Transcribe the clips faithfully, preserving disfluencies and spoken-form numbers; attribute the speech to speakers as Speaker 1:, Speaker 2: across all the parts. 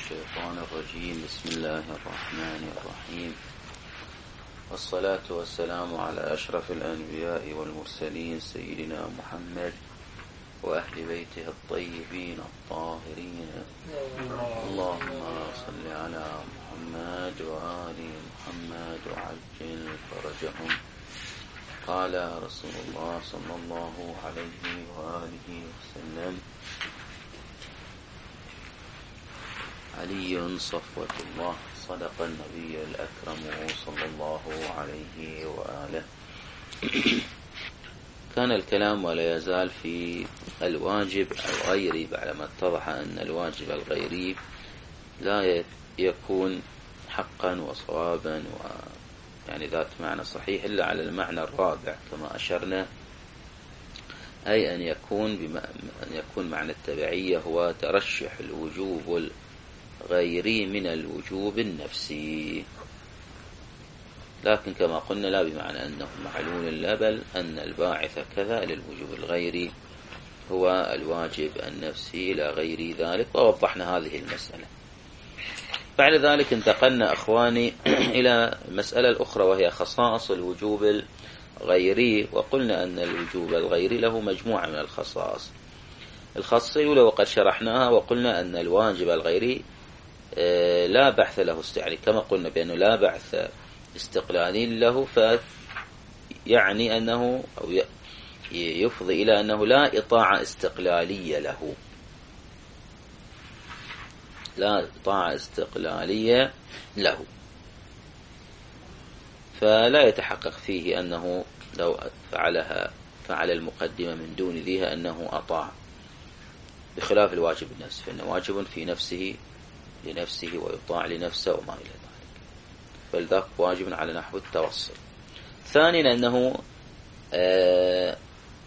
Speaker 1: الشيطان الرجيم. بسم الله الرحمن الرحيم، والصلاة والسلام على أشرف الأنبياء والمرسلين سيدنا محمد وأهل بيته الطيبين الطاهرين. اللهم صل على محمد وآل محمد وعجل فرجهم. قال رسول الله صلى الله عليه وآله وسلم: علي صفوة الله، صدق النبي الأكرم صلى الله عليه وآله. كان الكلام ولا يزال في الواجب الغيري، بعدما اتضح أن الواجب الغيري لا يكون حقا وصوابا و يعني ذات معنى صحيح إلا على المعنى الرابع كما أشرنا، أي أن يكون بما أن يكون معنى التبعية هو ترشح الوجوب الغيري من الوجوب النفسي، لكن كما قلنا لا بمعنى أنه معلول، لا بل أن الباعث كذا للوجوب الغيري هو الواجب النفسي لا غير ذلك، ووضحنا هذه المسألة. بعد ذلك انتقلنا أخواني إلى المسألة الأخرى وهي خصائص الوجوب الغيري، وقلنا أن الوجوب الغيري له مجموعة من الخصائص. الخاصية الأولى وقد شرحناها وقلنا أن الواجب الغيري لا بحث له استعلي، كما قلنا بأنه لا بحث استقلالي له، فيعني أنه أو يفضي إلى أنه لا إطاعة استقلالية له، لا إطاعة استقلالية له، فلا يتحقق فيه أنه لو فعلها فعل المقدمة من دون ذيها أنه أطاع، بخلاف الواجب النفس، فإنه واجب في نفسه لنفسه ويطاع لنفسه وما إلى ذلك، فلذلك واجب على نحو التوسل. ثانيا أنه آه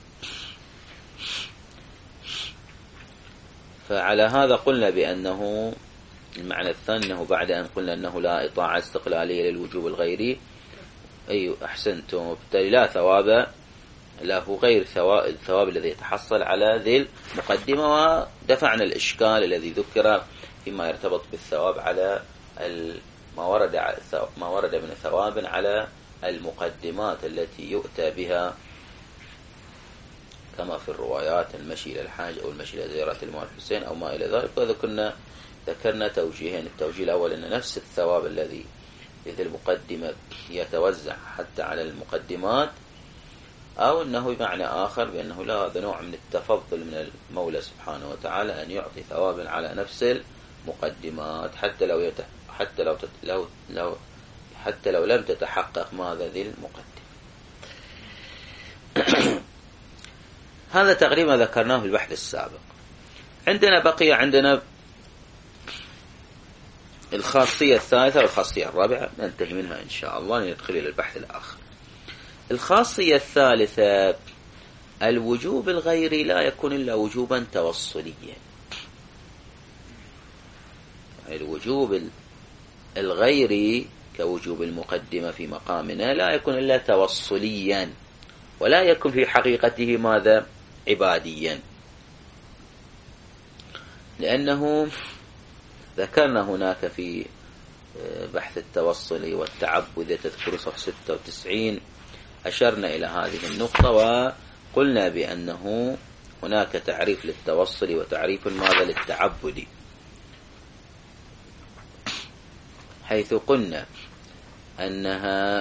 Speaker 1: فعلى هذا قلنا بأنه المعنى الثاني أنه بعد أن قلنا أنه لا إطاعة استقلالية للوجوب الغيري، أي أحسنتم، وبالتالي لا ثواب له غير ثواب الثواب الذي يتحصل على ذي المقدمة، ودفعنا الإشكال الذي ذكر فيما يرتبط بالثواب على ما ورد ما ورد من ثواب على المقدمات التي يؤتى بها كما في الروايات المشي إلى الحاج أو المشي إلى زيارة المولى الحسين أو ما إلى ذلك. وذكرنا ذكرنا توجيهين: التوجيه الأول أن نفس الثواب الذي في المقدمة يتوزع حتى على المقدمات، أو أنه بمعنى آخر بأنه لا، هذا نوع من التفضل من المولى سبحانه وتعالى أن يعطي ثوابا على نفس المقدمات حتى لو يتح حتى لو تت لو لو حتى لو لم تتحقق ماذا ذي المقدمة. هذا تقريبا ذكرناه في البحث السابق. عندنا بقي عندنا الخاصية الثالثة والخاصية الرابعة، ننتهي منها إن شاء الله لندخل إلى البحث الآخر. الخاصية الثالثة: الوجوب الغيري لا يكون إلا وجوبا توصليا. الوجوب الغيري كوجوب المقدمة في مقامنا لا يكون إلا توصليا، ولا يكون في حقيقته ماذا عباديا، لأنه ذكرنا هناك في بحث التوصل والتعبد تذكر صفحة ستة وتسعين أشرنا إلى هذه النقطة، وقلنا بأنه هناك تعريف للتوصل وتعريف ماذا للتعبد، حيث قلنا أنها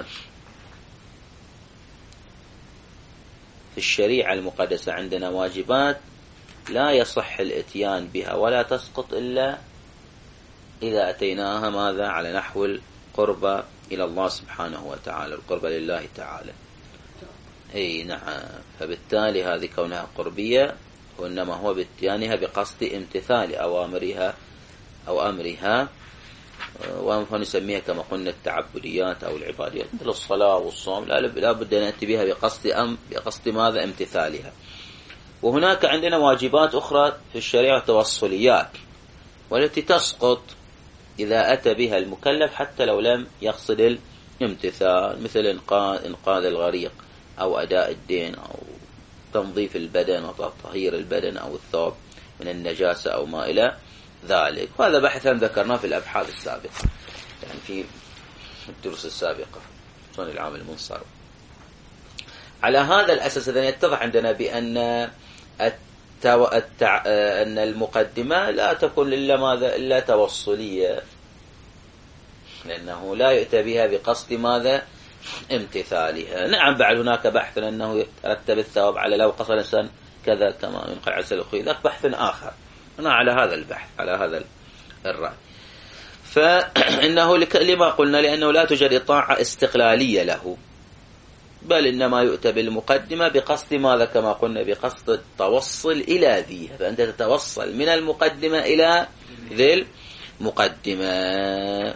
Speaker 1: في الشريعة المقدسة عندنا واجبات لا يصح الاتيان بها ولا تسقط إلا إذا أتيناها ماذا على نحو القربة إلى الله سبحانه وتعالى، القربة لله تعالى. أي نعم، فبالتالي هذه كونها قربية، وإنما هو باتيانها بقصد امتثال أوامرها أو أمرها، ونسميها كما قلنا التعبديات أو العباديات مثل الصلاة والصوم، لا بد أن نأتي بها بقصد أم بقصد ماذا امتثالها. وهناك عندنا واجبات أخرى في الشريعة توصليات، والتي تسقط إذا أتى بها المكلف حتى لو لم يقصد الامتثال، مثل إنقاذ الغريق أو أداء الدين أو تنظيف البدن وتطهير البدن أو الثوب من النجاسة أو ما إلى ذلك. وهذا بحثا ذكرناه في الأبحاث السابقة، يعني في الدروس السابقة صون العام المنصرم. على هذا الأساس إذن يتضح عندنا بأن التو... التع... أن المقدمة لا تكون إلا ماذا إلا توصلية، لأنه لا يؤتى بها بقصد ماذا امتثالها. نعم بعد هناك بحث أنه يترتب الثواب على لو قصر الإنسان كذا كما ينقل عن الأخوي، ذاك بحث آخر. أنا على هذا البحث على هذا الرأي. فإنه لما قلنا لأنه لا توجد طاعة استقلالية له، بل إنما يؤتى بالمقدمة بقصد ماذا كما قلنا بقصد التوصل إلى ذيها، فأنت تتوصل من المقدمة إلى ذي المقدمة.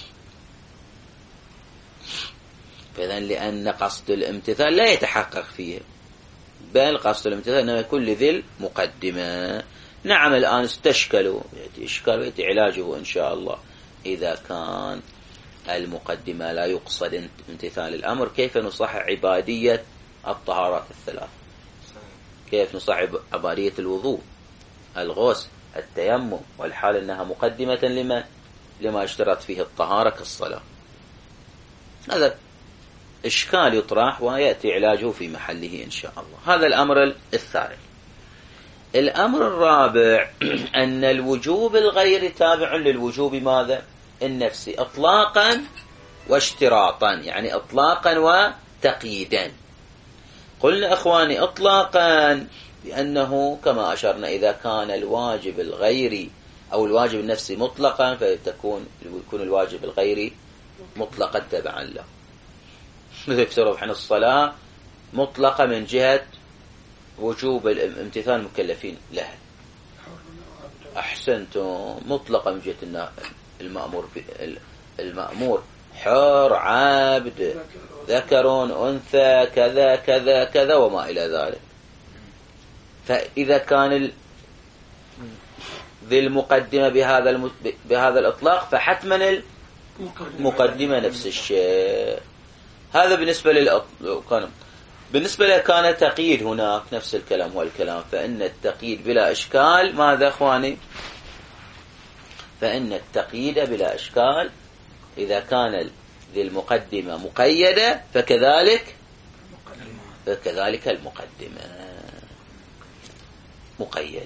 Speaker 1: فإذن لأن قصد الامتثال لا يتحقق فيه، بل قصد الامتثال إنما يكون لذي المقدمة. نعم الآن استشكلوا، يأتي إشكال ويأتي علاجه إن شاء الله. إذا كان المقدمة لا يقصد امتثال الأمر، كيف نصحح عبادية الطهارات الثلاث؟ كيف نصحح عبادية الوضوء، الغسل، التيمم، والحال أنها مقدمة لما لما اشترط فيه الطهارة كالصلاة؟ هذا إشكال يطرح ويأتي علاجه في محله إن شاء الله. هذا الأمر الثالث. الأمر الرابع أن الوجوب الغير تابع للوجوب ماذا النفسي إطلاقا واشتراطا، يعني إطلاقا وتقييدا. قلنا أخواني إطلاقا لأنه كما أشرنا إذا كان الواجب الغيري أو الواجب النفسي مطلقا فيكون يكون الواجب الغيري مطلقا تبعا له. مثل في عن الصلاة مطلقة من جهة وجوب امتثال المكلفين لها، أحسنتم، مطلقة من جهة المأمور المأمور حر عبد ذكر أنثى كذا كذا كذا وما إلى ذلك. فإذا كان ذي المقدمة بهذا بهذا الإطلاق فحتما المقدمة نفس الشيء. هذا بالنسبة للأطلاق. بالنسبة له كان تقييد هناك نفس الكلام هو الكلام، فإن التقييد بلا إشكال ماذا أخواني؟ فإن التقييد بلا إشكال إذا كان ذي المقدمة مقيدة فكذلك فكذلك المقدمة مقيدة.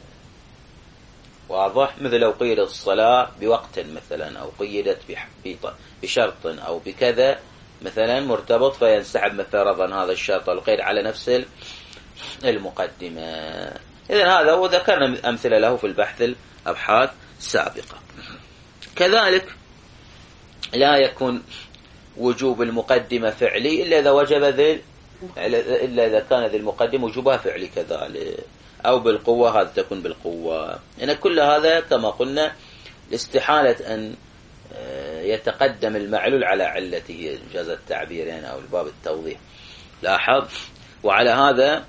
Speaker 1: واضح؟ مثل لو قيدت الصلاة بوقت مثلا أو قيدت بشرط أو بكذا مثلا مرتبط فينسحب فرضا هذا الشرط والقيد على نفس المقدمة. إذن هذا وذكرنا أمثلة له في البحث الأبحاث السابقة. كذلك لا يكون وجوب المقدمة فعلي إلا إذا وجب ذي إلا إذا كان ذي المقدمة وجوبها فعلي كذلك، أو بالقوة هذا تكون بالقوة. إن كل هذا كما قلنا لاستحالة أن يتقدم المعلول على علته جاز التعبير يعني أو الباب التوضيح. لاحظ. وعلى هذا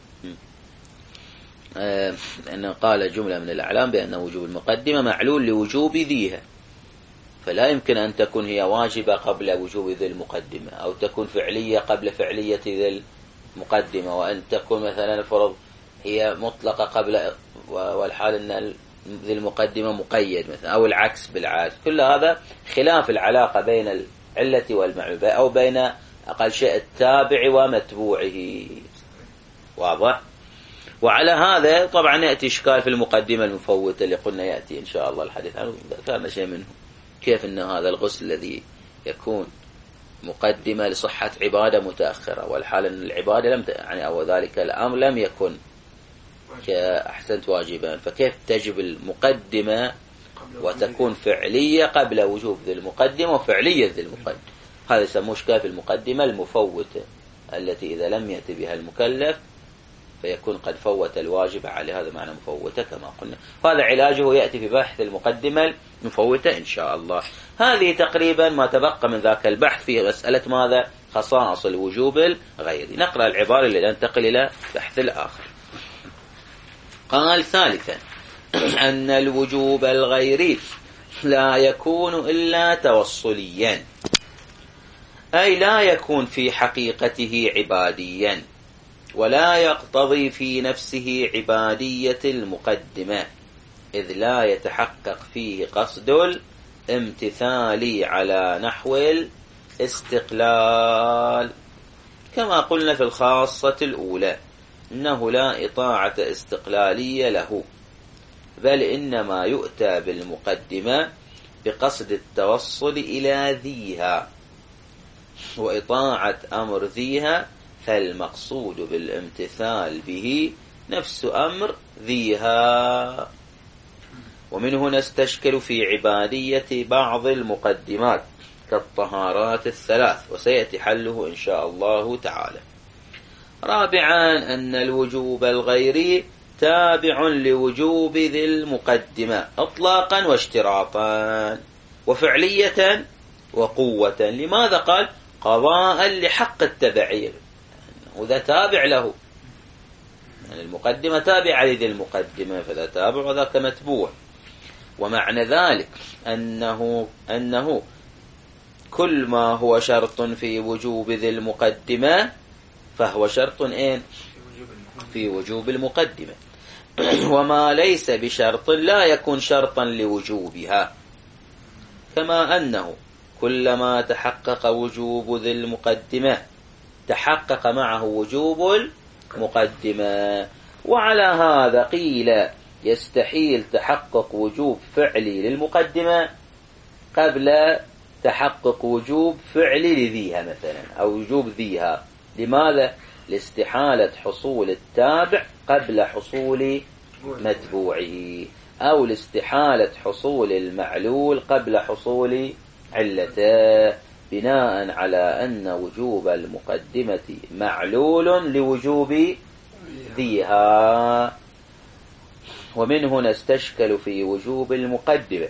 Speaker 1: أنه قال جملة من الأعلام بأن وجوب المقدمة معلول لوجوب ذيها، فلا يمكن أن تكون هي واجبة قبل وجوب ذي المقدمة، أو تكون فعلية قبل فعلية ذي المقدمة، وأن تكون مثلا الفرض هي مطلقة قبل والحال أن ذي المقدمة مقيد مثلا، أو العكس بالعكس. كل هذا خلاف العلاقة بين العلة والمعلول أو بين أقل شيء التابع ومتبوعه. واضح؟ وعلى هذا طبعا يأتي إشكال في المقدمة المفوتة اللي قلنا يأتي إن شاء الله الحديث عنه، ذكرنا شيء منه، كيف أن هذا الغسل الذي يكون مقدمة لصحة عبادة متأخرة والحال أن العبادة لم يعني أو ذلك الأمر لم يكن كأحسنت واجبا، فكيف تجب المقدمة وتكون فعلية قبل وجوب ذي المقدمة وفعلية ذي المقدمة؟ هذا يسموه إشكال في المقدمة المفوتة التي إذا لم يأتي بها المكلف فيكون قد فوت الواجب عليه. هذا معنى مفوتة كما قلنا، وهذا علاجه يأتي في بحث المقدمة المفوتة إن شاء الله. هذه تقريبا ما تبقى من ذاك البحث في مسألة ماذا خصائص الوجوب الغيري. نقرأ العبارة اللي ننتقل إلى بحث الآخر. قال ثالثا أن الوجوب الغيري لا يكون إلا توصليا، أي لا يكون في حقيقته عباديا، ولا يقتضي في نفسه عبادية المقدمة، إذ لا يتحقق فيه قصد الامتثال على نحو الاستقلال، كما قلنا في الخاصة الأولى إنه لا إطاعة استقلالية له، بل إنما يؤتى بالمقدمة بقصد التوصل إلى ذيها، وإطاعة أمر ذيها فالمقصود بالامتثال به نفس أمر ذيها. ومن هنا استشكل في عبادية بعض المقدمات كالطهارات الثلاث، وسيأتي حله إن شاء الله تعالى. رابعا أن الوجوب الغيري تابع لوجوب ذي المقدمة إطلاقا واشتراطا وفعلية وقوة. لماذا قال قضاء لحق التبعية؟ يعني ذا تابع له، يعني المقدمة تابعة لذي المقدمة، فذا تابع وذاك متبوع. ومعنى ذلك أنه, أنه كل ما هو شرط في وجوب ذي المقدمة فهو شرط إيه؟ في وجوب المقدمة. وما ليس بشرط لا يكون شرطا لوجوبها، كما أنه كلما تحقق وجوب ذي المقدمة تحقق معه وجوب المقدمة. وعلى هذا قيل يستحيل تحقق وجوب فعلي للمقدمة قبل تحقق وجوب فعلي لذيها مثلا، أو وجوب ذيها. لماذا؟ لاستحالة حصول التابع قبل حصول متبوعه، أو لاستحالة حصول المعلول قبل حصول علته، بناء على أن وجوب المقدمة معلول لوجوب ذيها. ومن هنا استشكل في وجوب المقدمة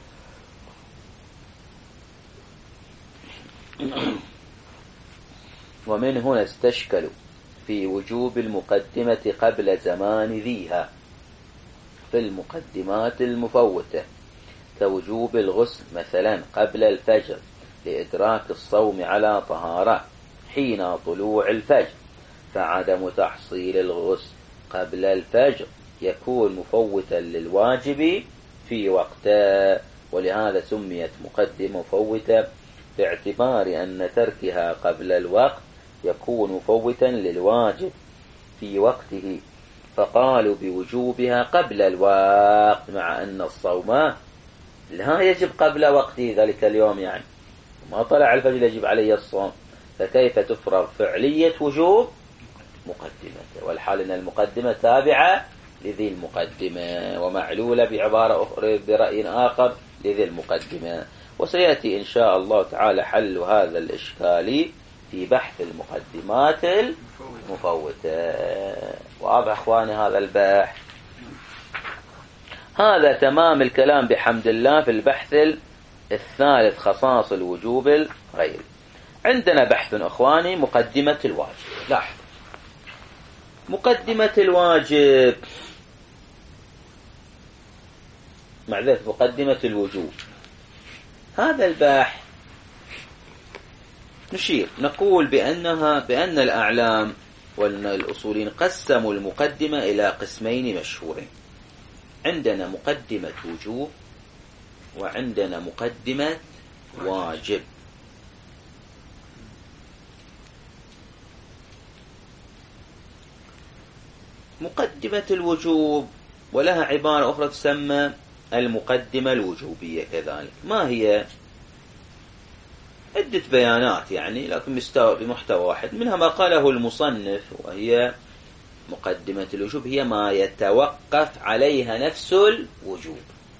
Speaker 1: ومن هنا استشكلوا في وجوب المقدمة قبل زمان ذيها في المقدمات المفوتة، كوجوب الغسل مثلا قبل الفجر لإدراك الصوم على طهارة حين طلوع الفجر، فعدم تحصيل الغسل قبل الفجر يكون مفوتا للواجب في وقته، ولهذا سميت مقدمة مفوتة باعتبار أن تركها قبل الوقت يكون مفوتا للواجب في وقته، فقالوا بوجوبها قبل الوقت، مع أن الصوم لا يجب قبل وقته ذلك اليوم، يعني ما طلع الفجر يجب عليه الصوم، فكيف تفرض فعلية وجوب مقدمته، والحال أن المقدمة تابعة لذي المقدمة ومعلولة بعبارة أخرى برأي آخر لذي المقدمة. وسيأتي إن شاء الله تعالى حل هذا الإشكال في بحث المقدمات المفوتة. واضح أخواني هذا البحث؟ هذا تمام الكلام بحمد الله في البحث الثالث، خصائص الوجوب الغيري. عندنا بحث أخواني مقدمة الواجب. لاحظ مقدمة الواجب، معذرة مقدمة الوجوب، هذا البحث نشير نقول بأنها بأن الأعلام والأصولين قسموا المقدمة إلى قسمين مشهورين. عندنا مقدمة وجوب وعندنا مقدمة واجب. مقدمة الوجوب ولها عبارة أخرى تسمى المقدمة الوجوبية كذلك. ما هي؟ عدة بيانات يعني، لكن بمحتوى واحد. منها ما قاله المصنف، وهي مقدمة الوجوب هي ما يتوقف عليها نفس الوجوب،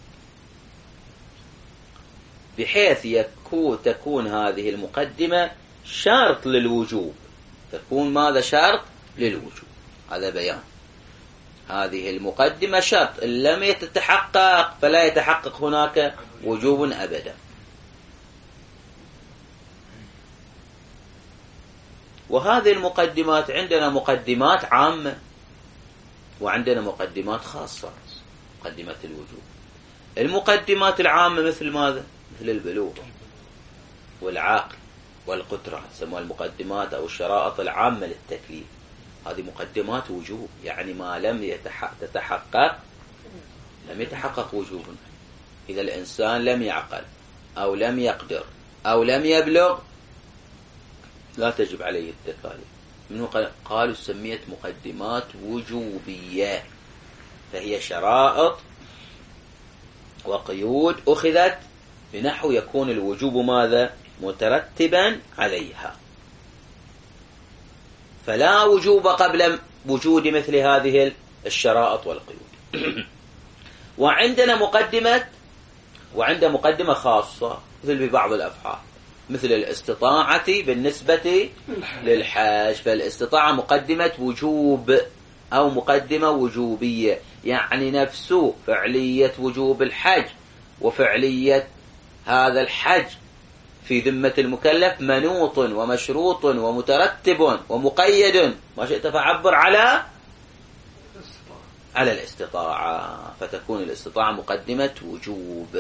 Speaker 1: بحيث يكون تكون هذه المقدمة شرط للوجوب، تكون ماذا؟ شرط للوجوب. هذا بيان. هذه المقدمة شرط، إن لم يتحقق فلا يتحقق هناك وجوب أبدا. وهذه المقدمات عندنا مقدمات عامة وعندنا مقدمات خاصة. مقدمات الوجوب المقدمات العامة مثل ماذا؟ مثل البلوغ والعقل والقدرة، تسمى المقدمات أو الشرائط العامة للتكليف. هذه مقدمات وجوب، يعني ما لم يتحقق لم يتحقق وجوبا. إذا الإنسان لم يعقل أو لم يقدر أو لم يبلغ لا تجب عليه التكاليف. منه قالوا سميت مقدمات وجوبية، فهي شرائط وقيود أخذت بنحو يكون الوجوب ماذا؟ مترتبا عليها. فلا وجوب قبل وجود مثل هذه الشرائط والقيود. وعندنا مقدمة وعند مقدمة خاصة مثل ببعض الأفعال، مثل الاستطاعة بالنسبة للحج، فالاستطاعة مقدمة وجوب أو مقدمة وجوبية، يعني نفس فعلية وجوب الحج وفعلية هذا الحج في ذمة المكلف منوط ومشروط ومترتب ومقيد، ما شئت فعبر على على الاستطاعة، فتكون الاستطاعة مقدمة وجوب.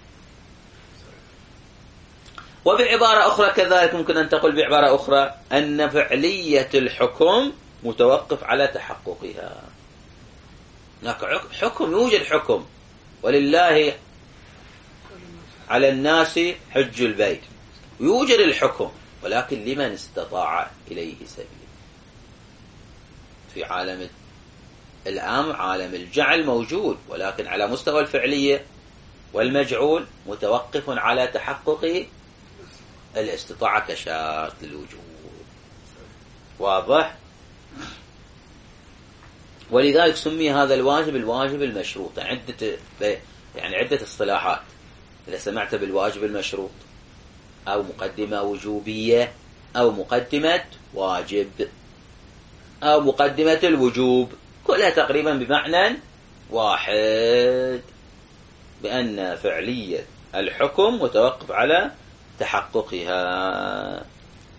Speaker 1: وبعبارة أخرى كذلك ممكن أن تقول بعبارة أخرى أن فعلية الحكم متوقف على تحققها. هناك حكم، يوجد حكم، ولله على الناس حج البيت، يوجد الحكم، ولكن لمن استطاع إليه سبيل. في عالم الأمر عالم الجعل موجود، ولكن على مستوى الفعلية والمجعول متوقف على تحقق الاستطاعة كشرط للوجود. واضح؟ ولذلك سمي هذا الواجب الواجب المشروط. عدة يعني عدة اصطلاحات. إذا سمعت بالواجب المشروط أو مقدمة وجوبية أو مقدمة واجب أو مقدمة الوجوب، كلها تقريبا بمعنى واحد، بأن فعلية الحكم متوقف على تحققها.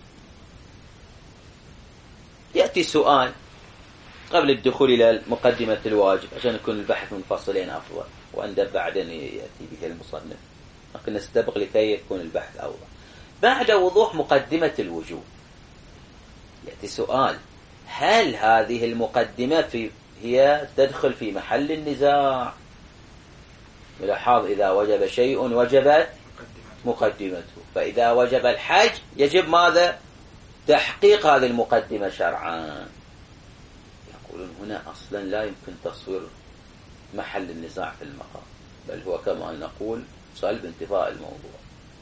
Speaker 1: يأتي سؤال قبل الدخول إلى مقدمة الواجب عشان يكون البحث منفصلين أفضل، وأن بعدين يأتي به المصنف، لكن نستبق لكي يكون البحث أوضح. بعد وضوح مقدمة الوجوب يأتي سؤال: هل هذه المقدمة في هي تدخل في محل النزاع؟ يلاحظ إذا وجب شيء وجبت مقدمته، فإذا وجب الحج يجب ماذا؟ تحقيق هذه المقدمة شرعا. يقولون هنا أصلا لا يمكن تصوير محل النزاع في المقام، بل هو كما نقول صلب انتفاء الموضوع.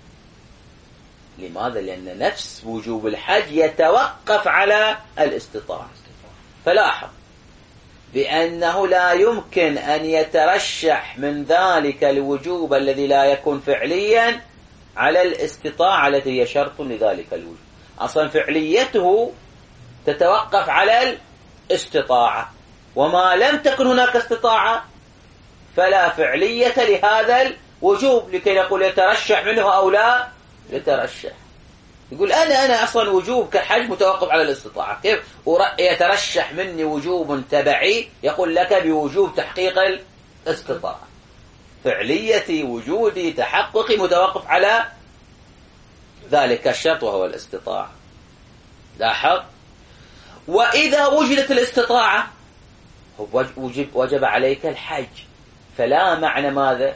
Speaker 1: لماذا؟ لأن نفس وجوب الحج يتوقف على الاستطاعة. فلاحظ بأنه لا يمكن أن يترشح من ذلك الوجوب الذي لا يكون فعليا على الاستطاعة التي هي شرط لذلك الوجوب. أصلا فعليته تتوقف على الاستطاعة، وما لم تكن هناك استطاعة فلا فعلية لهذا الوجوب، لكي نقول يترشح منه أو لا يترشح. يقول أنا أنا أصلا وجوب كحج متوقف على الاستطاعة، كيف يترشح مني وجوب تبعي يقول لك بوجوب تحقيق الاستطاعة؟ فعليتي وجودي تحققي متوقف على ذلك الشرط وهو الاستطاعة. لاحظ، وإذا وجدت الاستطاعة وجب, وجب عليك الحج، فلا معنى ماذا؟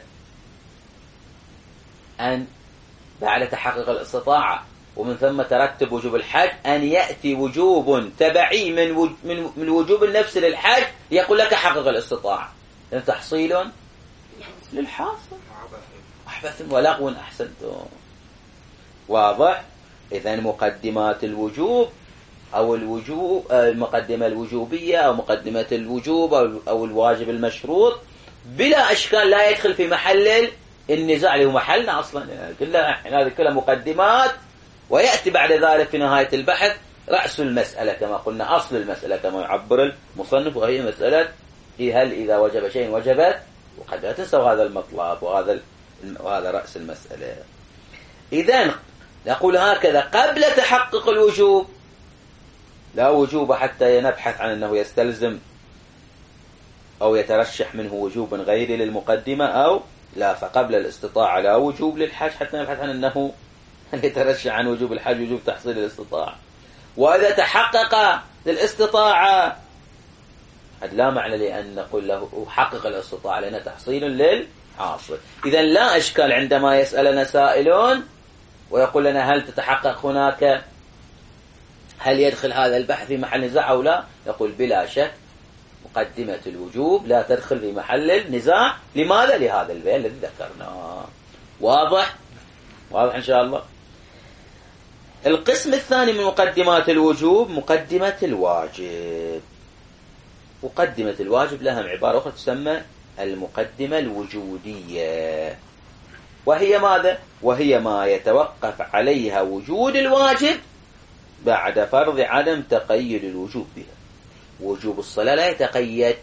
Speaker 1: أن بعد تحقق الاستطاعة ومن ثم ترتب وجوب الحج أن يأتي وجوب تبعي من من من وجوب النفس للحج يقول لك حقق الاستطاعة، لأن تحصيل للحاصل، أحبث ولغو. أحسنتم. واضح؟ إذن مقدمات الوجوب أو الوجوب المقدمة الوجوبية أو مقدمة الوجوب أو الواجب المشروط بلا أشكال لا يدخل في محل النزاع اللي هو محلنا أصلا، يعني كلها هذه كلها مقدمات، ويأتي بعد ذلك في نهاية البحث رأس المسألة كما قلنا، أصل المسألة كما يعبر المصنف، وهي مسألة هل إذا وجب شيء وجبت، وقد لا تنسوا هذا المطلب وهذا وهذا رأس المسألة. إذن نقول هكذا: قبل تحقق الوجوب لا وجوب حتى نبحث عن أنه يستلزم أو يترشح منه وجوب غير للمقدمة أو لا، فقبل الاستطاعة لا وجوب للحج حتى نبحث عن أنه يترشح عن وجوب الحج وجوب تحصيل الاستطاعة. وإذا تحقق للاستطاعة قد لا معنى لأن نقول له حقق الاستطاعة لأنه تحصيل للحاصل. إذا لا أشكال عندما يسألنا سائلون ويقول لنا هل تتحقق هناك، هل يدخل هذا البحث في محل نزاع أو لا، يقول بلا شك مقدمة الوجوب لا تدخل في محل النزاع. لماذا؟ لهذا البيان الذي ذكرناه. واضح؟ واضح إن شاء الله. القسم الثاني من مقدمات الوجوب مقدمة الواجب. مقدمة الواجب لها عبارة أخرى تسمى المقدمة الوجودية، وهي ماذا؟ وهي ما يتوقف عليها وجود الواجب بعد فرض عدم تقيد الوجوب بها. وجوب الصلاة لا يتقيد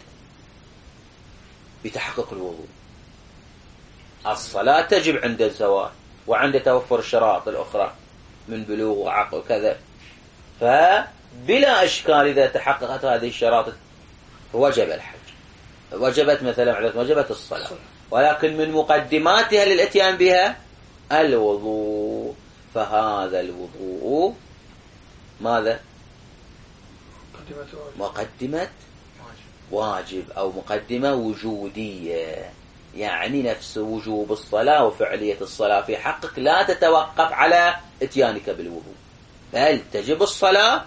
Speaker 1: بتحقق الوضوء، الصلاة تجب عند الزواج وعند توفر الشرائط الأخرى من بلوغ وعقل وكذا، فبلا أشكال إذا تحققت هذه الشرائط وجب الحج، وجبت مثلا وجبت الصلاة، ولكن من مقدماتها للاتيان بها الوضوء، فهذا الوضوء ماذا؟ مقدمة واجب أو مقدمة وجودية، يعني نفس وجوب الصلاة وفعلية الصلاة في حقك لا تتوقف على اتيانك بالوضوء، بل تجب الصلاة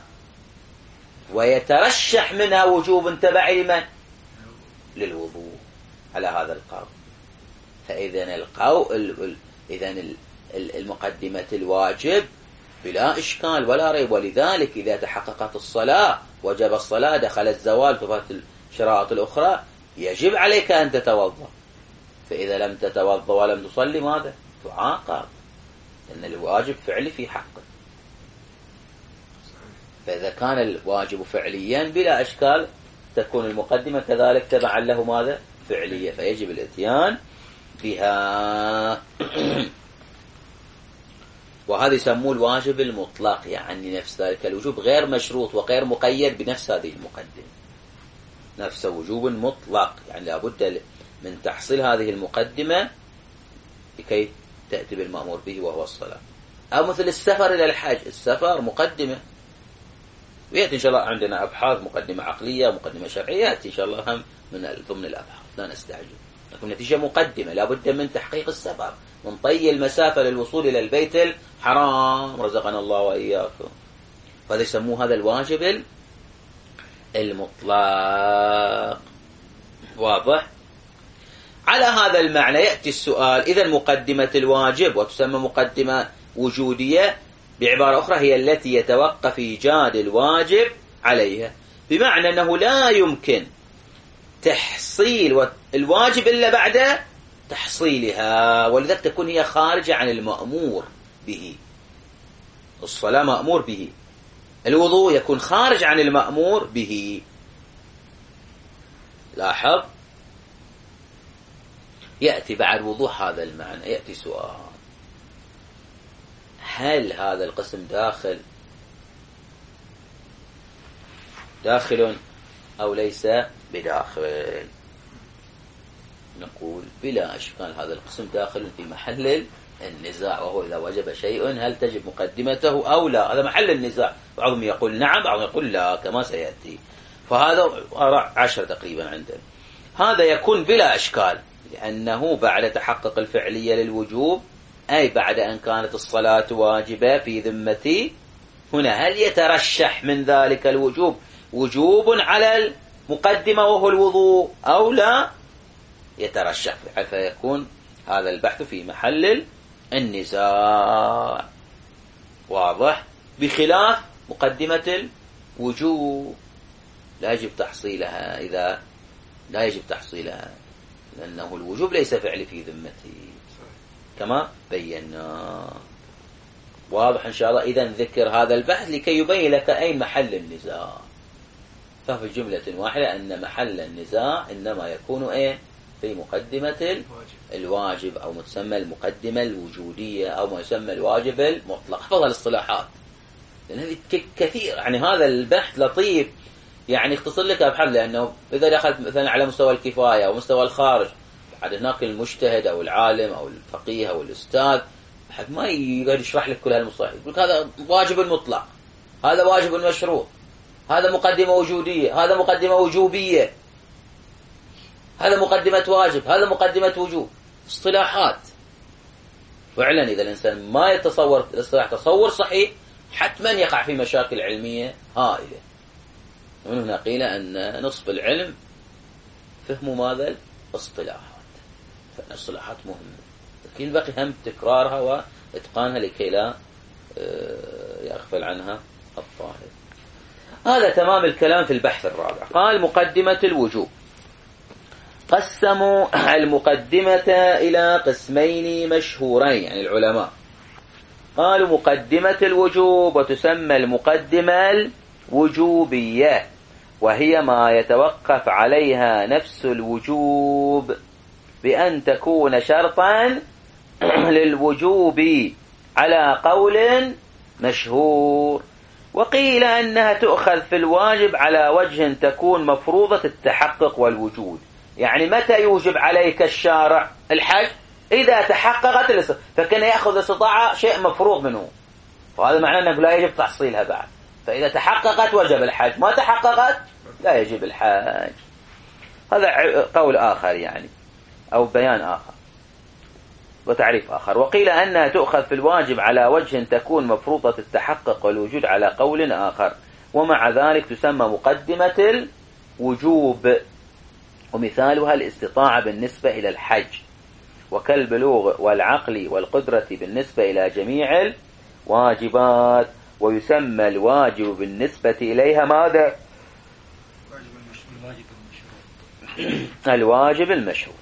Speaker 1: ويترشح منها وجوب تبعي لمن؟ للوضوء، على هذا القول. فإذا القول إذا المقدمة الواجب بلا إشكال ولا ريب، ولذلك إذا تحققت الصلاة وجب الصلاة، دخل الزوال ففات الشرائط الأخرى، يجب عليك أن تتوضأ. فإذا لم تتوضأ ولم تصلي ماذا؟ تعاقب، لأن الواجب فعلي في حقك. فإذا كان الواجب فعليا بلا إشكال تكون المقدمة كذلك تبعا له ماذا؟ فعلية، فيجب الاتيان بها. وهذا يسموه الواجب المطلق، يعني نفس ذلك الوجوب غير مشروط وغير مقيد بنفس هذه المقدمة، نفس وجوب مطلق، يعني لابد من تحصيل هذه المقدمة لكي تأتي بالمأمور به وهو الصلاة. أو مثل السفر إلى الحج، السفر مقدمة، ويأتي إن شاء الله عندنا أبحاث مقدمة عقلية ومقدمة شرعية، يأتي إن شاء الله هم من ضمن الأبحاث، لا نستعجل، لكن نتيجة مقدمة لابد من تحقيق السفر، من طي المسافة للوصول إلى البيت الحرام، رزقنا الله وإياكم. فهذا يسموه هذا الواجب المطلق. واضح؟ على هذا المعنى يأتي السؤال، إذا مقدمة الواجب وتسمى مقدمة وجودية بعبارة أخرى هي التي يتوقف إيجاد الواجب عليها، بمعنى أنه لا يمكن تحصيل الواجب إلا بعد تحصيلها، ولذلك تكون هي خارجة عن المأمور به. الصلاة مأمور به، الوضوء يكون خارج عن المأمور به. لاحظ، يأتي بعد وضوح هذا المعنى يأتي سؤال، هل هذا القسم داخل داخل أو ليس بداخل؟ نقول بلا أشكال هذا القسم داخل في محل النزاع، وهو إذا وجب شيء هل تجب مقدمته أو لا، هذا محل النزاع. بعضهم يقول نعم، بعضهم يقول لا، كما سيأتي. فهذا عشر تقريبا عندنا. هذا يكون بلا أشكال، لأنه بعد تحقق الفعلية للوجوب، أي بعد أن كانت الصلاة واجبة في ذمتي، هنا هل يترشح من ذلك الوجوب وجوب على المقدمة وهو الوضوء أو لا يترشح، فيكون هذا البحث في محل النزاع. واضح؟ بخلاف مقدمة الوجوب لا يجب تحصيلها، إذا لا يجب تحصيلها لأنه الوجوب ليس فعلي في ذمتي كما بينا. واضح إن شاء الله. إذا ذكر هذا البحث لكي يبين لك أين محل النزاع، ففي جملة واحدة أن محل النزاع إنما يكون إيه؟ في مقدمة الواجب، أو ما تسمى المقدمة الوجودية، أو ما يسمى الواجب المطلق. احفظ الاصطلاحات لأن هذه كثير، يعني هذا البحث لطيف، يعني اختصر لك أبحث، لأنه إذا دخلت مثلا على مستوى الكفاية أو مستوى الخارج، بعد هناك المجتهد أو العالم أو الفقيه أو الأستاذ حد ما يقدر يشرح لك كل هالمصطلحات، يقول هذا واجب مطلق، هذا واجب مشروط، هذا مقدمة وجودية، هذا مقدمة وجوبية، هذا مقدمة واجب، هذا مقدمة وجوب، اصطلاحات. فعلا إذا الإنسان ما يتصور الاصطلاح تصور صحيح حتما يقع في مشاكل علمية هائلة. ومن هنا قيل أن نصف العلم فهم ماذا؟ الاصطلاحات. فالاصطلاحات مهمة، لكن بقي هم تكرارها وإتقانها لكي لا يغفل عنها الطالب. هذا تمام الكلام في البحث الرابع. قال مقدمة الوجوب. قسموا المقدمة إلى قسمين مشهورين، يعني العلماء قالوا مقدمة الوجوب وتسمى المقدمة الوجوبية، وهي ما يتوقف عليها نفس الوجوب بأن تكون شرطا للوجوب على قول مشهور. وقيل أنها تؤخذ في الواجب على وجه تكون مفروضة التحقق والوجود. يعني متى يوجب عليك الشارع الحج؟ إذا تحققت الاستطاعة، فكان يأخذ الاستطاعة شيء مفروض منه، وهذا معناه أنه لا يجب تحصيلها بعد. فإذا تحققت وجب الحج، ما تحققت لا يجب الحج. هذا قول آخر يعني، أو بيان آخر وتعريف آخر. وقيل أنها تؤخذ في الواجب على وجه تكون مفروضة التحقق والوجود على قول آخر، ومع ذلك تسمى مقدمة الوجوب. ومثالها الاستطاعة بالنسبة إلى الحج، وكالبلوغ والعقل والقدرة بالنسبة إلى جميع الواجبات. ويسمى الواجب بالنسبة إليها ماذا؟ الواجب المشروط.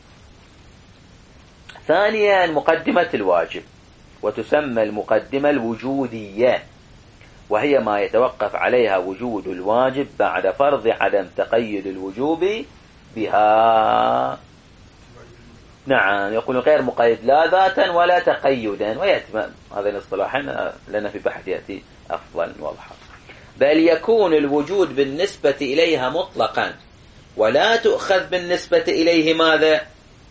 Speaker 1: ثانيا مقدمة الواجب، وتسمى المقدمة الوجودية، وهي ما يتوقف عليها وجود الواجب بعد فرض عدم تقيد الوجوب بها. نعم، يقول غير مقيد لا ذاتا ولا تقيدا، ويأتي هذا الاصطلاح لنا في بحث يأتي أفضل واضحا. بل يكون الوجود بالنسبة إليها مطلقا، ولا تؤخذ بالنسبة إليه ماذا؟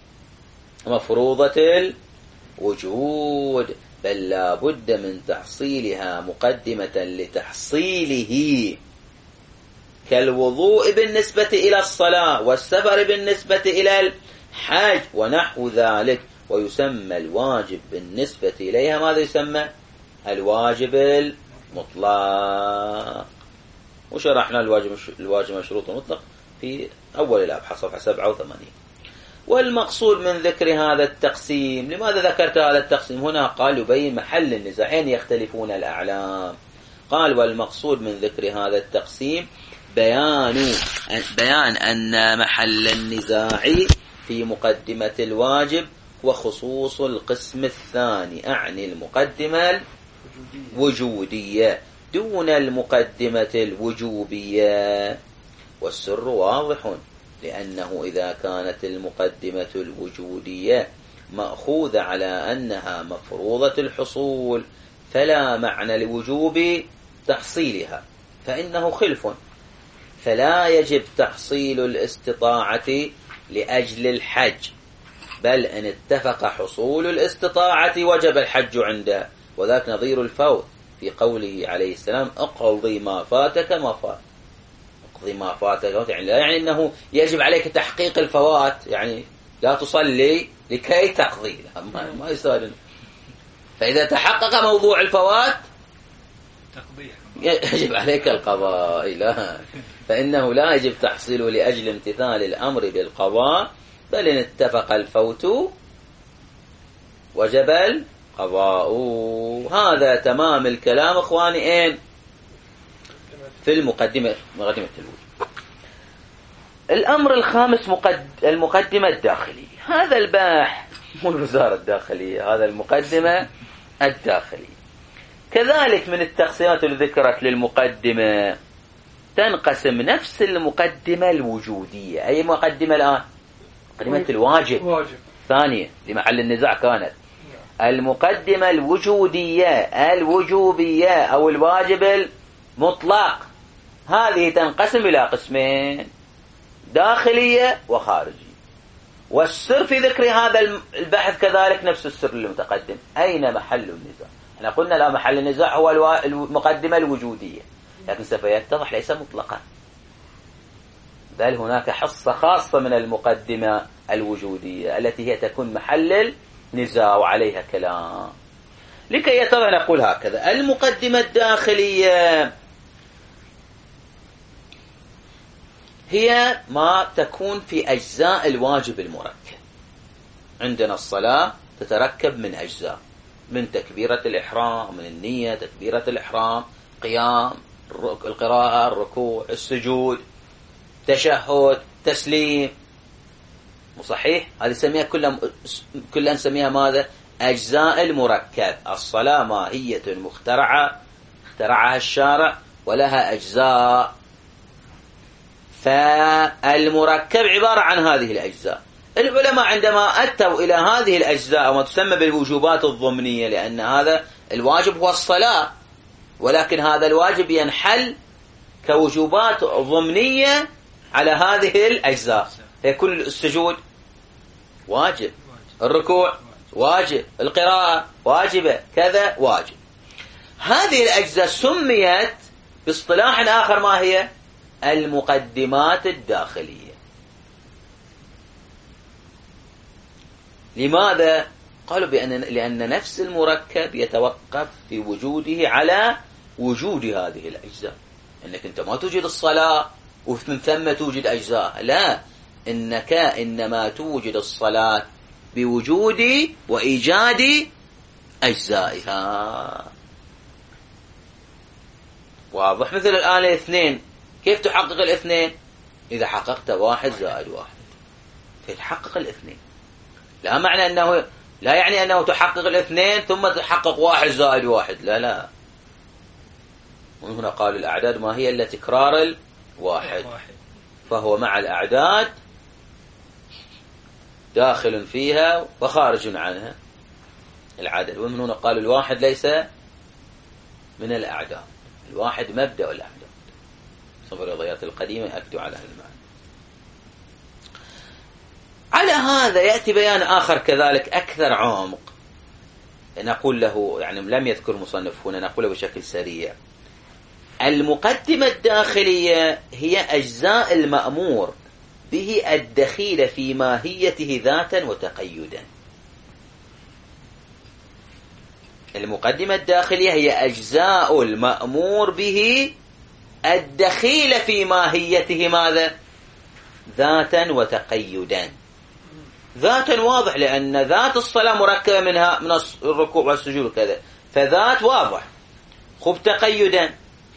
Speaker 1: مفروضة الوجود، بل لا بد من تحصيلها مقدمة لتحصيله، كالوضوء بالنسبة إلى الصلاة، والسفر بالنسبة إلى الحج ونحو ذلك. ويسمى الواجب بالنسبة إليها ماذا يسمى؟ الواجب المطلق. وشرحنا الواجب الواجب مشروط ومطلق في أول الأبحاث صفحة سبعة وثمانين. والمقصود من ذكر هذا التقسيم، لماذا ذكرت هذا التقسيم هنا؟ قال يبين محل النزاعين يختلفون الأعلام. قال والمقصود من ذكر هذا التقسيم بيان بيان أن محل النزاع في مقدمة الواجب وخصوص القسم الثاني، أعني المقدمة الوجودية دون المقدمة الوجوبية. والسر واضح، لأنه إذا كانت المقدمة الوجودية مأخوذة على أنها مفروضة الحصول، فلا معنى لوجوب تحصيلها، فإنه خلف. فلا يجب تحصيل الاستطاعة لأجل الحج، بل إن اتفق حصول الاستطاعة وجب الحج عنده. وذاك نظير الفوت في قوله عليه السلام اقضي ما فاتك ما فات. اقضي ما فاتك يعني لا يعني أنه يجب عليك تحقيق الفوات، يعني لا تصلي لكي تقضي، ما, ما يصير. فإذا تحقق موضوع الفوات يجب عليك القضاء، لا، فإنه لا يجب تحصيله لأجل امتثال الأمر بالقضاء، بل إن اتفق الفوت وجب القضاء. هذا تمام الكلام إخواني إيه في المقدمة مقدمة الوجود. الأمر الخامس مقد... المقدمة الداخلية. هذا الباح مو الوزارة الداخلية، هذا المقدمة الداخلية. كذلك من التقسيمات اللي ذكرت للمقدمة تنقسم نفس المقدمة الوجودية. أي مقدمة الآن؟ مقدمة الواجب. واجب. ثانية لمحل النزاع كانت المقدمة الوجودية الوجوبية أو الواجب المطلق. هذه تنقسم إلى قسمين، داخلية وخارجية. والسر في ذكر هذا البحث كذلك نفس السر المتقدم. أين محل النزاع؟ احنا قلنا لا محل النزاع هو المقدمة الوجودية، لكن سوف يتضح ليس مطلقا، بل هناك حصة خاصة من المقدمة الوجودية التي هي تكون محل نزاع وعليها كلام. لكي يتضح نقول هكذا: المقدمة الداخلية هي ما تكون في أجزاء الواجب المركب. عندنا الصلاة تتركب من أجزاء: من تكبيرة الإحرام، من النية، تكبيرة الإحرام، قيام، القراءة، الركوع، السجود، تشهد، تسليم. صحيح؟ هذه نسميها كلها كلها نسميها ماذا؟ أجزاء المركب. الصلاة ماهية مخترعة اخترعها الشارع ولها أجزاء، فالمركب عبارة عن هذه الأجزاء. العلماء عندما أتوا إلى هذه الأجزاء وما تسمى بالوجوبات الضمنية، لأن هذا الواجب هو الصلاة، ولكن هذا الواجب ينحل كوجوبات ضمنية على هذه الأجزاء. يكون السجود واجب، الركوع واجب، القراءة واجبة، كذا واجب. هذه الأجزاء سميت باصطلاح آخر ما هي؟ المقدمات الداخلية. لماذا؟ قالوا بأن لأن نفس المركب يتوقف في وجوده على وجود هذه الأجزاء. إنك أنت ما توجد الصلاة ومن ثم توجد أجزاء، لا، إنك إنما توجد الصلاة بوجود وإيجاد أجزائها. واضح؟ مثل الآن الاثنين، كيف تحقق الاثنين؟ إذا حققت واحد زائد واحد تحقق الاثنين. لا معنى أنه لا يعني أنه تحقق الاثنين ثم تحقق واحد زائد واحد، لا لا. ومن هنا قال الأعداد ما هي إلا تكرار الواحد، فهو مع الأعداد داخل فيها وخارج عنها العدد. ومن هنا قال الواحد ليس من الأعداد، الواحد مبدأ الأعداد. صفر الرياضيات القديمة أكدوا على هذا المعنى. على هذا يأتي بيان آخر كذلك أكثر عمق، نقول له يعني لم يذكر مصنف هنا، نقوله بشكل سريع: المقدمة الداخلية هي أجزاء المأمور به الدخيل في ماهيته ذاتا وتقيدا. المقدمة الداخلية هي أجزاء المأمور به الدخيل في ماهيته ماذا؟ ذاتا وتقيدا. ذاتا واضح، لأن ذات الصلاة مركبة منها من الركوع والسجود وكذا، فذات واضح. خب تقيدا،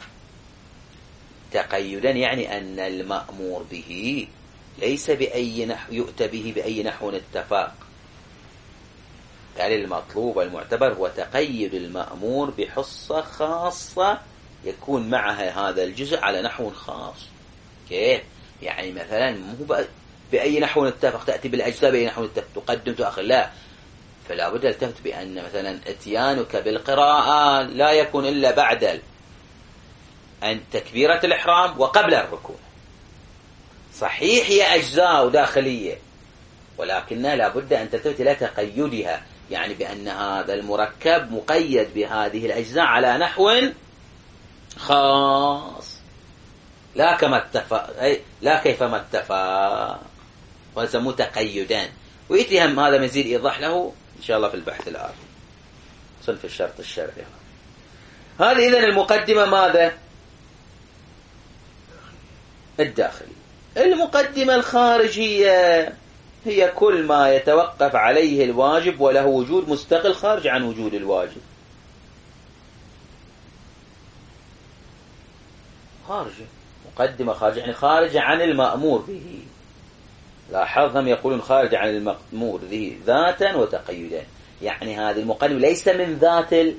Speaker 1: تقيدا يعني أن المأمور به ليس بأي نحو يؤتى به بأي نحو اتفاق. يعني المطلوب والمعتبر هو تقيد المأمور بحصة خاصة يكون معها هذا الجزء على نحو خاص. كيف؟ يعني مثلا مو بأي نحو اتفق تأتي بالأجزاء بأي نحو اتفق تقدم تؤخر، لا. فلا بد التفت بأن مثلا اتيانك بالقراءة لا يكون إلا بعد أن تكبيرة الإحرام وقبل الركوع. صحيح هي أجزاء داخلية، ولكنها لا بد أن تلتفت إلى تقيدها، يعني بأن هذا المركب مقيد بهذه الأجزاء على نحو خاص، لا كما اتفق، أي لا كيفما اتفق، ويسموه تقيدان. ويتهم هذا مزيد إيضاح له إن شاء الله في البحث الآخر، صنف الشرط الشرعي. هذه إذن المقدمة ماذا؟ الداخلي. المقدمة الخارجية هي كل ما يتوقف عليه الواجب وله وجود مستقل خارج عن وجود الواجب. خارجة، مقدمة خارجة يعني خارجة عن المأمور به. لاحظهم يقولون خارجة عن المأمور به ذاتا وتقيدا، يعني هذه المقدمة ليس من ذات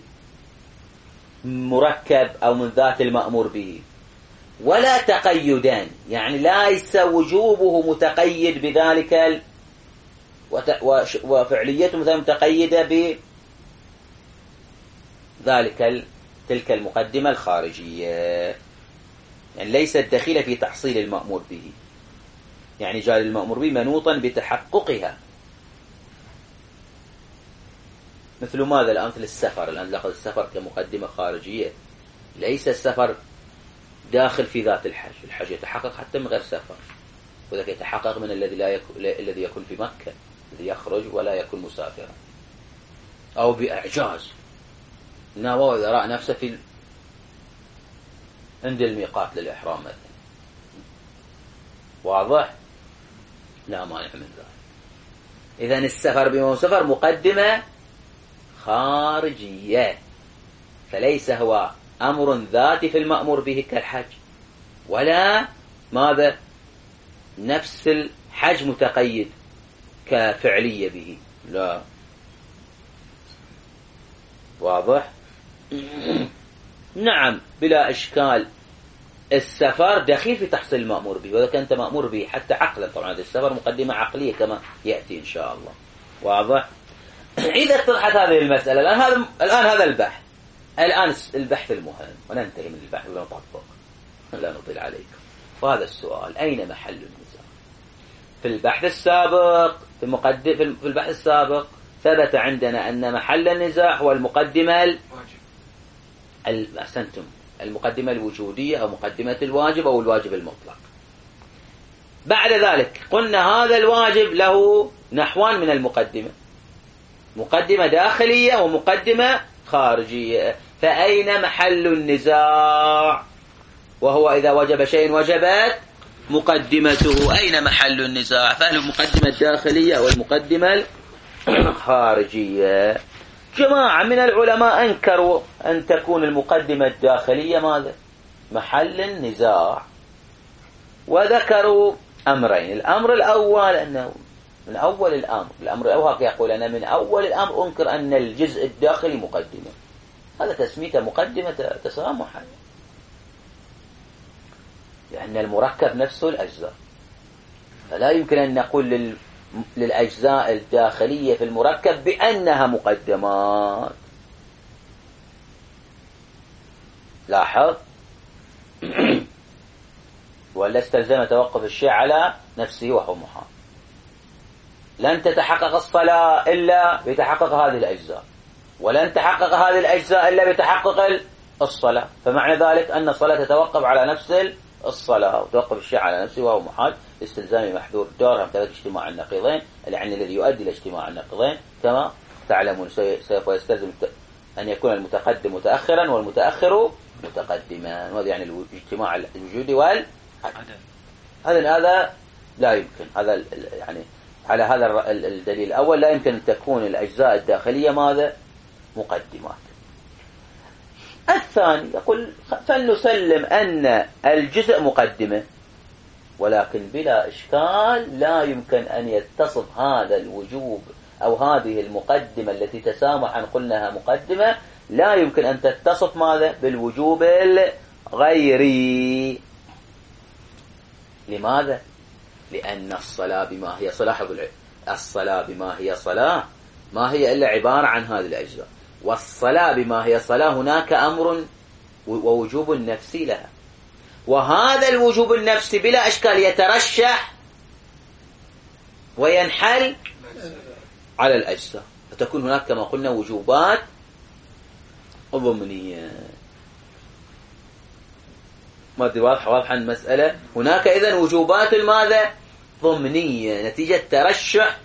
Speaker 1: المركب أو من ذات المأمور به، ولا تقيدان، يعني ليس وجوبه متقيد بذلك ال... وفعليته مثلا متقيدة بذلك ال... تلك المقدمة الخارجية، يعني ليست دخيلة في تحصيل المأمور به، يعني جعل المأمور به منوطا بتحققها. مثل ماذا الآن؟ مثل السفر. الآن لأخذ السفر كمقدمة خارجية، ليس السفر داخل في ذات الحج، الحج يتحقق حتى من غير سفر، وذلك يتحقق من الذي لا يكون الذي يكون في مكة، الذي يخرج ولا يكون مسافرا، أو بإعجاز نوى إذا رأى نفسه في عند الميقات للإحرام مثلا. واضح؟ لا مانع من ذلك. إذن السفر بما سفر مقدمة خارجية، فليس هو أمر ذاتي في المأمور به كالحج، ولا ماذا نفس الحج متقيد كفعلية به، لا. واضح؟ نعم بلا إشكال السفر دخيل في تحصيل المأمور به، وإذا كنت مأمور به حتى عقلا، طبعا هذا السفر مقدمة عقلية كما يأتي إن شاء الله. واضح؟ إذا اتضحت هذه المسألة الآن هذا الآن هذا البحث الآن البحث المهم، وننتهي من البحث ونطبق لا نطيل عليكم. وهذا السؤال أين محل النزاع؟ في البحث السابق في المقدم في البحث السابق ثبت عندنا أن محل النزاع هو المقدمة ال... أحسنتم، المقدمة الوجودية أو مقدمة الواجب أو الواجب المطلق. بعد ذلك قلنا هذا الواجب له نحوان من المقدمة، مقدمة داخلية ومقدمة خارجية. فأين محل النزاع؟ وهو إذا وجب شيء وجبت مقدمته. أين محل النزاع؟ فهل المقدمة الداخلية أو المقدمة الخارجية؟ جماعة من العلماء أنكروا أن تكون المقدمة الداخلية ماذا؟ محل النزاع، وذكروا أمرين. الأمر الأول أنه من أول الأمر الأمر الأول يقول أنا من أول الأمر أنكر أن الجزء الداخلي مقدمة، هذا تسميته مقدمة تسامحا، لأن المركب نفسه الأجزاء، فلا يمكن أن نقول لل للأجزاء الداخلية في المركب بأنها مقدمات. لاحظ ولا استلزم توقف الشيء على نفسه وهو محال. لن تتحقق الصلاة إلا بتحقق هذه الأجزاء، ولن تحقق هذه الأجزاء إلا بتحقق الصلاة، فمعنى ذلك أن الصلاة تتوقف على نفس الصلاة وتوقف الشيء على نفسه وهو محال استلزام محذور الدار. كذلك اجتماع النقيضين، يعني الذي يؤدي إلى اجتماع النقيضين كما تعلمون سوف يستلزم أن يكون المتقدم متأخرا والمتأخر متقدما، وهذا يعني الاجتماع الوجودي والعدم. هذا هذا لا يمكن، هذا يعني على هذا الدليل الأول لا يمكن أن تكون الأجزاء الداخلية ماذا؟ مقدمات. الثاني يقول فلنسلم أن الجزء مقدمة، ولكن بلا إشكال لا يمكن أن يتصف هذا الوجوب أو هذه المقدمة التي تسامحا قلناها مقدمة، لا يمكن أن تتصف ماذا؟ بالوجوب الغيري. لماذا؟ لأن الصلاة بما هي صلاة، الصلاة بما هي صلاة ما هي إلا عبارة عن هذه الأجزاء، والصلاة بما هي صلاة هناك أمر ووجوب نفسي لها، وهذا الوجوب النفسي بلا أشكال يترشح وينحل على الأجزاء، فتكون هناك كما قلنا وجوبات ضمنية. ما أدري واضح واضحة المسألة. هناك إذن وجوبات الماذا؟ ضمنية نتيجة ترشح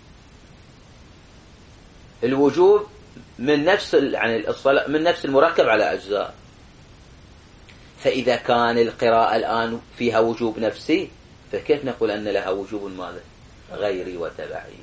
Speaker 1: الوجوب من نفس يعني الصلاة من نفس المركب على أجزاء. فإذا كان القراءة الآن فيها وجوب نفسي، فكيف نقول أن لها وجوب ماذا؟ غيري وتبعي؟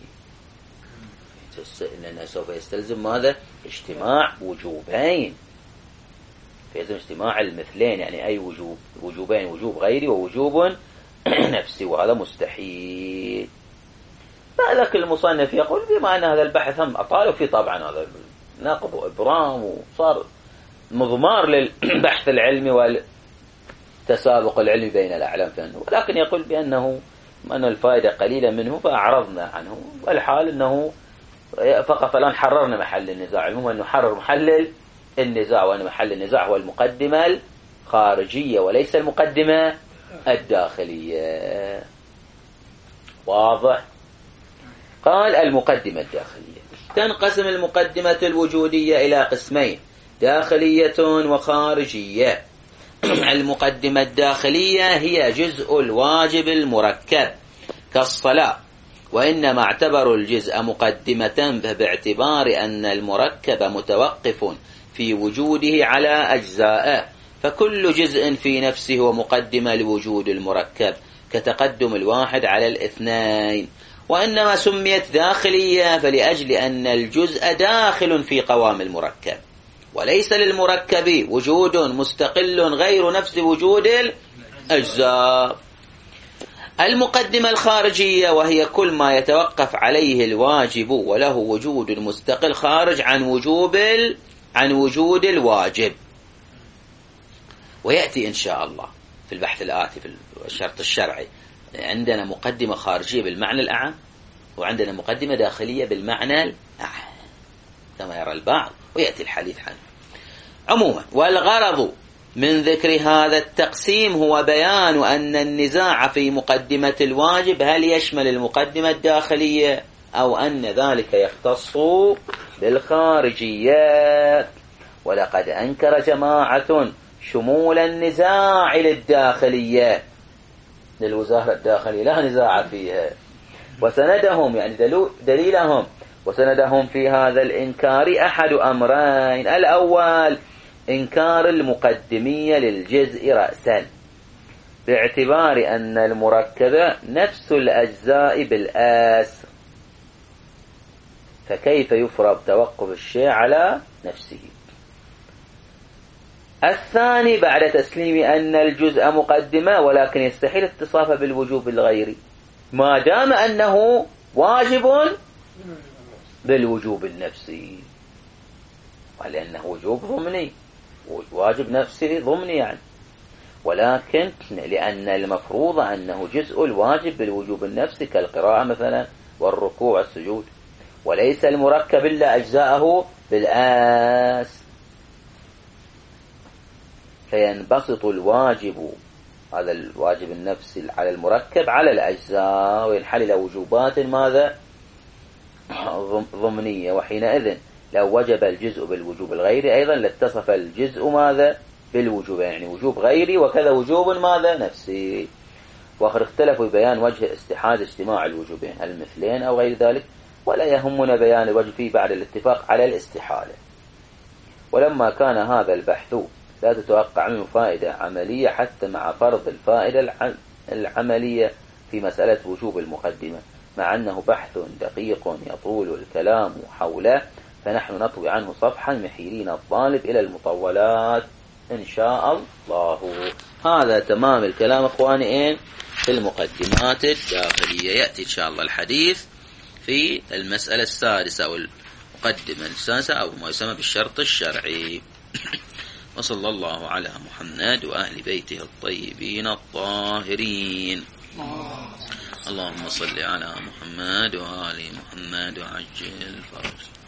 Speaker 1: إننا سوف يستلزم ماذا؟ اجتماع وجوبين، فيلزم اجتماع المثلين، يعني أي وجوب وجوبين، وجوب غيري ووجوب نفسي، وهذا مستحيل. فذاك المصنف يقول بما أن هذا البحث هم أطالوا فيه طبعا هذا ناقض وإبرام، وصار مضمار للبحث العلمي والتسابق العلمي بين الأعلام فإنه، ولكن يقول بأنه أن الفائدة قليلة منه فأعرضنا عنه، والحال أنه فقط الآن حررنا محل النزاع. المهم أن نحرر محل النزاع، وأن محل النزاع هو المقدمة الخارجية وليس المقدمة الداخلية. واضح؟ قال المقدمة الداخلية تنقسم المقدمة الوجودية إلى قسمين، داخلية وخارجية. المقدمة الداخلية هي جزء الواجب المركب كالصلاة، وإنما اعتبروا الجزء مقدمة باعتبار أن المركب متوقف في وجوده على أجزائه، فكل جزء في نفسه هو مقدمة لوجود المركب كتقدم الواحد على الاثنين. وإنما سميت داخلية فلأجل أن الجزء داخل في قوام المركب، وليس للمركب وجود مستقل غير نفس وجود الأجزاء. المقدمة الخارجية وهي كل ما يتوقف عليه الواجب وله وجود مستقل خارج عن وجوب عن وجود الواجب. ويأتي إن شاء الله في البحث الآتي في الشرط الشرعي عندنا مقدمة خارجية بالمعنى الأعم، وعندنا مقدمة داخلية بالمعنى الأعم كما يرى البعض، ويأتي الحديث عنه. عموما، والغرض من ذكر هذا التقسيم هو بيان أن النزاع في مقدمة الواجب هل يشمل المقدمة الداخلية أو أن ذلك يختص بالخارجيات. ولقد أنكر جماعة شمول النزاع للداخلية، للوزارة الداخلية لا نزاع فيها، وسندهم يعني دليلهم وسندهم في هذا الإنكار أحد أمرين: الأول إنكار المقدمية للجزء رأسا باعتبار أن المركب نفس الأجزاء بالأسر، فكيف يفرض توقف الشيء على نفسه. الثاني بعد تسليم أن الجزء مقدمة ولكن يستحيل اتصافه بالوجوب الغيري ما دام أنه واجب بالوجوب النفسي، ولأنه وجوب ضمني، واجب نفسي ضمني يعني، ولكن لأن المفروض أنه جزء الواجب بالوجوب النفسي كالقراءة مثلا والركوع والسجود، وليس المركب إلا أجزاءه بالآس، فينبسط الواجب هذا الواجب النفسي على المركب على الأجزاء وينحل إلى وجوبات ماذا ضمنية. وحينئذ لو وجب الجزء بالوجوب الغيري أيضا لاتصف الجزء ماذا بالوجوب، يعني وجوب غيري وكذا وجوب ماذا نفسي. وآخر اختلفوا بيان وجه استحاز اجتماع الوجوبين هل مثلين أو غير ذلك، ولا يهمنا بيان الوجه فيه بعد الاتفاق على الاستحالة. ولما كان هذا البحث لا تتوقع منه فائدة عملية حتى مع فرض الفائدة العملية في مسألة وجوب المقدمة، مع أنه بحث دقيق يطول الكلام حوله، فنحن نطوي عنه صفحا محيلين الطالب إلى المطولات إن شاء الله. هذا تمام الكلام أخواني في المقدمات الداخلية. يأتي إن شاء الله الحديث في المسألة السادسة أو المقدمة السادسة أو ما يسمى بالشرط الشرعي. وصلى الله على محمد وأهل بيته الطيبين الطاهرين. اللهم صل على محمد وآل محمد وعجل فرجه.